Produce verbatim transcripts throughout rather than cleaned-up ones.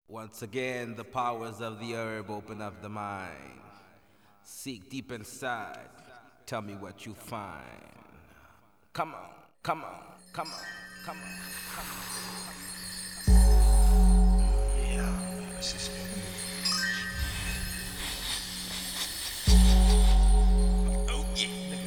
Once again, the powers of the herb open up the mind. Seek deep inside. Tell me what you find. Come on, come on, come on, come on, come on. Yeah, this is oh yeah.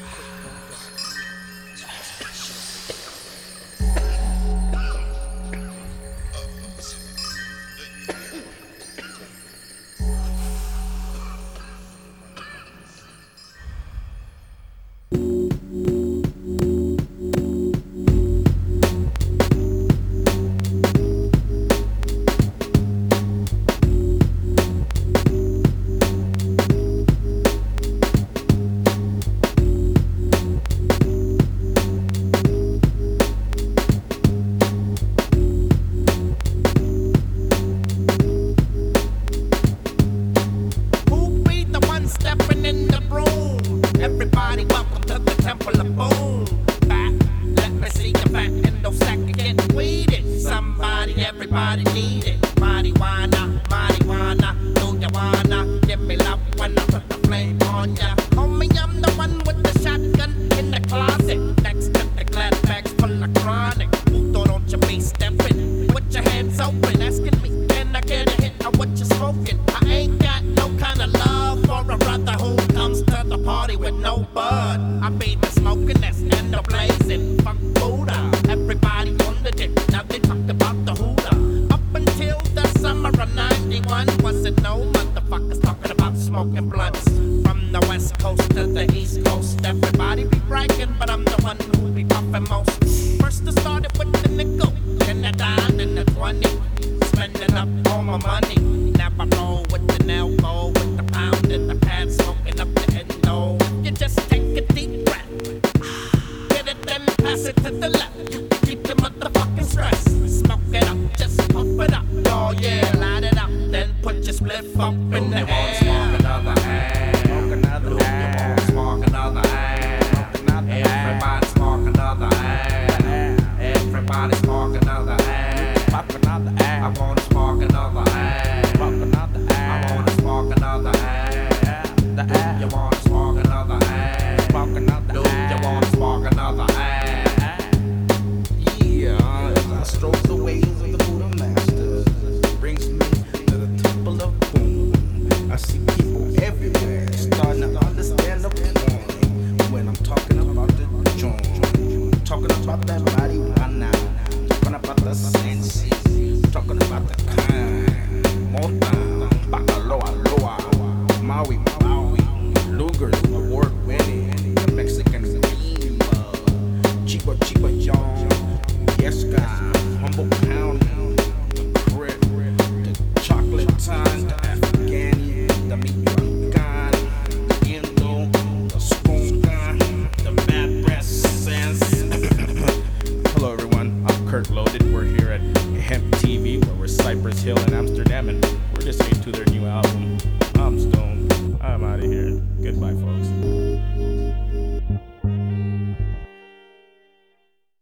Everybody, welcome to the temple of boom. Back, let me see your fat endo sack and get weeded. Somebody, everybody need it. Marijuana, marijuana, do you wanna give me love when I put the flame on ya? Homie, I'm the one with the shotgun in the closet. Next to the glad bags full of chronic. Puto, don't you be stepping with your hands open, asking me, can I get a hit of what you smoking? I ain't got no kind of love for a brother who comes to the party with no bud. I be the smoking that's end up blazing. Fuck Buddha, everybody on the dick. Now they talk about the hooter. Up until the summer of ninety-one, wasn't no motherfuckers talking about smoking blunts. From the west coast to the east coast, everybody be bragging, but I'm the one who be puffing most. First I started with the nickel, then I died in the twenty. Spending up all my money. Now I roll with the nail go with the pound in the pad, smoking up the endo. You just take a deep breath, get it then pass it to the left. You can keep your motherfucking stress. Smoke it up, just pump it up. Oh yeah, light it up, then put your spliff up in the air. Smoke another air, smoke another air, smoke another air. Everybody smoke another air. Everybody smoke another air. Pop another air. I wanna smoke another air. Pop another air. I wanna smoke another air. The air. You wanna smoke another air. Smoke another air. You wanna smoke another air. Yeah, as I stroke the ways of the Buddha masters, brings me to the temple of boom. I see people everywhere starting to understand the point when I'm talking about the joint, talking about that body right now, talking about the sense, talking about the kind, Mota, Bacaloa, Loa, Maui, Maui, Luger's award winning, the Mexican cream, Chico Chico John, Yes God, Humble Pound, the Crit, the Chocolate Time, the Afghani, the Michoacan, the Indo, the Skunka, the Bad Breath Sense. Hello everyone, I'm Kurt Loaded. We're here at Hemp T V, where we're Cypress Hill in Amsterdam, and we're listening to their new album. I'm stoned. I'm out of here. Goodbye, folks.